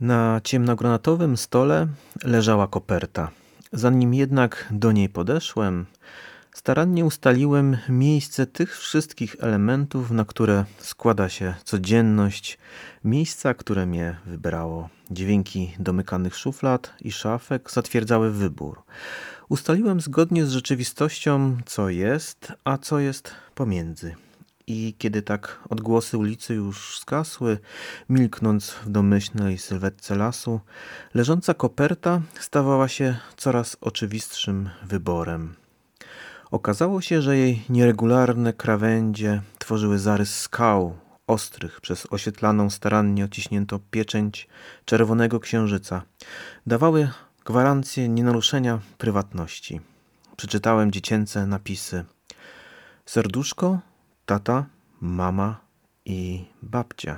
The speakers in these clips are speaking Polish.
Na ciemnogranatowym stole leżała koperta. Zanim jednak do niej podeszłem, starannie ustaliłem miejsce tych wszystkich elementów, na które składa się codzienność, miejsca, które mnie wybrało. Dźwięki domykanych szuflad i szafek zatwierdzały wybór. Ustaliłem zgodnie z rzeczywistością, co jest, a co jest pomiędzy. I kiedy tak odgłosy ulicy już zgasły, milknąc w domyślnej sylwetce lasu, leżąca koperta stawała się coraz oczywistszym wyborem. Okazało się, że jej nieregularne krawędzie tworzyły zarys skał, ostrych przez oświetlaną, starannie odciśniętą pieczęć czerwonego księżyca. Dawały gwarancję nienaruszenia prywatności. Przeczytałem dziecięce napisy. Serduszko, tata, mama i babcia.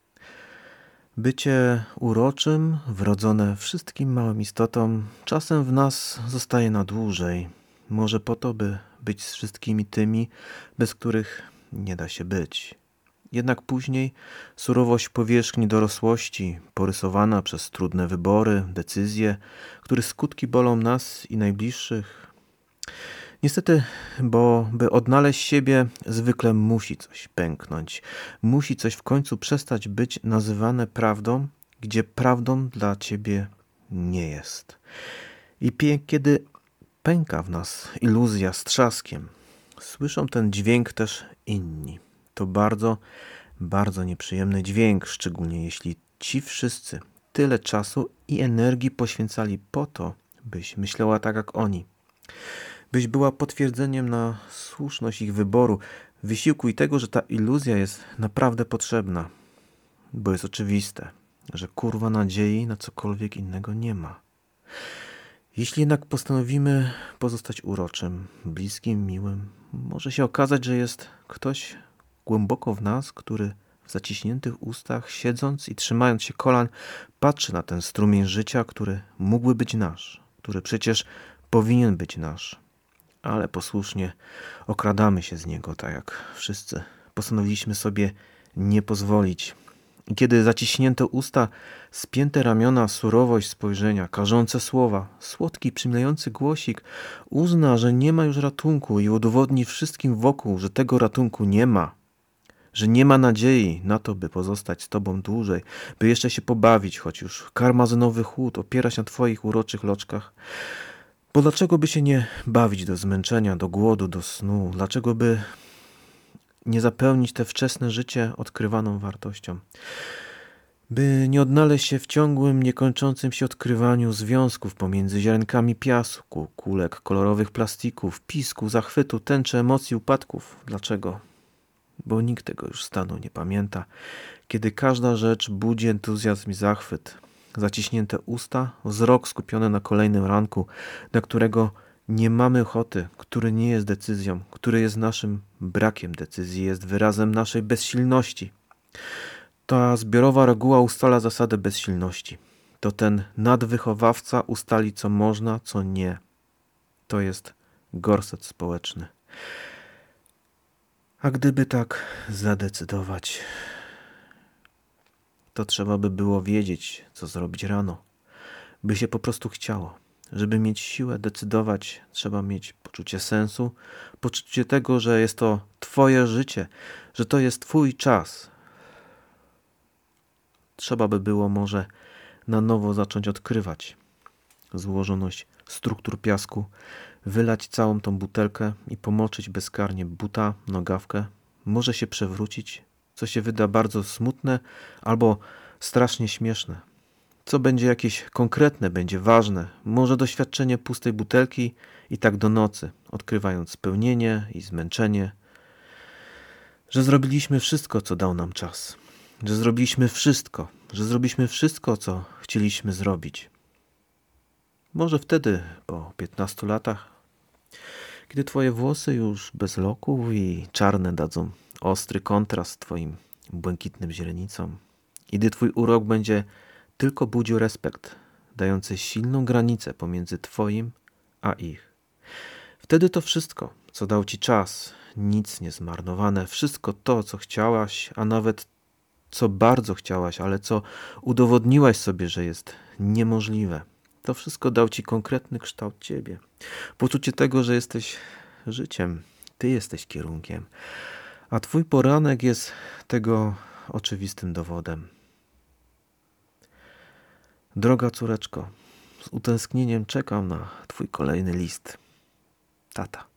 Bycie uroczym, wrodzone wszystkim małym istotom, czasem w nas zostaje na dłużej. Może po to, by być z wszystkimi tymi, bez których nie da się być. Jednak później surowość powierzchni dorosłości, porysowana przez trudne wybory, decyzje, których skutki bolą nas i najbliższych. Niestety, bo by odnaleźć siebie, zwykle musi coś pęknąć. Musi coś w końcu przestać być nazywane prawdą, gdzie prawdą dla ciebie nie jest. I kiedy pęka w nas iluzja z trzaskiem, słyszą ten dźwięk też inni. To bardzo, bardzo nieprzyjemny dźwięk, szczególnie jeśli ci wszyscy tyle czasu i energii poświęcali po to, byś myślała tak jak oni. Byś była potwierdzeniem na słuszność ich wyboru, wysiłku i tego, że ta iluzja jest naprawdę potrzebna. Bo jest oczywiste, że kurwa nadziei na cokolwiek innego nie ma. Jeśli jednak postanowimy pozostać uroczym, bliskim, miłym, może się okazać, że jest ktoś głęboko w nas, który w zaciśniętych ustach, siedząc i trzymając się kolan, patrzy na ten strumień życia, który mógłby być nasz, który przecież powinien być nasz. Ale posłusznie okradamy się z niego, tak jak wszyscy. Postanowiliśmy sobie nie pozwolić. I kiedy zaciśnięte usta, spięte ramiona, surowość spojrzenia, karzące słowa, słodki, przymilający głosik uzna, że nie ma już ratunku i udowodni wszystkim wokół, że tego ratunku nie ma. Że nie ma nadziei na to, by pozostać z tobą dłużej, by jeszcze się pobawić, choć już karmazynowy chłód opiera się na twoich uroczych loczkach. Bo dlaczego by się nie bawić do zmęczenia, do głodu, do snu? Dlaczego by nie zapełnić te wczesne życie odkrywaną wartością? By nie odnaleźć się w ciągłym, niekończącym się odkrywaniu związków pomiędzy ziarenkami piasku, kulek, kolorowych plastików, pisku, zachwytu, tęczy emocji, upadków. Dlaczego? Bo nikt tego już stanu nie pamięta. Kiedy każda rzecz budzi entuzjazm i zachwyt. Zaciśnięte usta, wzrok skupiony na kolejnym ranku, na którego nie mamy ochoty, który nie jest decyzją, który jest naszym brakiem decyzji, jest wyrazem naszej bezsilności. Ta zbiorowa reguła ustala zasadę bezsilności. To ten nadwychowawca ustali, co można, co nie. To jest gorset społeczny. A gdyby tak zadecydować, to trzeba by było wiedzieć, co zrobić rano, by się po prostu chciało. Żeby mieć siłę decydować, trzeba mieć poczucie sensu, poczucie tego, że jest to twoje życie, że to jest twój czas. Trzeba by było może na nowo zacząć odkrywać złożoność struktur piasku, wylać całą tą butelkę i pomoczyć bezkarnie buta, nogawkę. Może się przewrócić, co się wyda bardzo smutne albo strasznie śmieszne. Co będzie jakieś konkretne, będzie ważne. Może doświadczenie pustej butelki i tak do nocy, odkrywając spełnienie i zmęczenie. Że zrobiliśmy wszystko, co dał nam czas. Że zrobiliśmy wszystko, co chcieliśmy zrobić. Może wtedy, po 15 latach, kiedy twoje włosy już bez loków i czarne dadzą ostry kontrast twoim błękitnym źrenicom. I gdy twój urok będzie tylko budził respekt, dający silną granicę pomiędzy twoim a ich. Wtedy to wszystko, co dał ci czas, nic niezmarnowane, wszystko to, co chciałaś, a nawet co bardzo chciałaś, ale co udowodniłaś sobie, że jest niemożliwe. To wszystko dał ci konkretny kształt ciebie. Poczucie tego, że jesteś życiem, ty jesteś kierunkiem, a twój poranek jest tego oczywistym dowodem. Droga córeczko, z utęsknieniem czekam na twój kolejny list. Tata.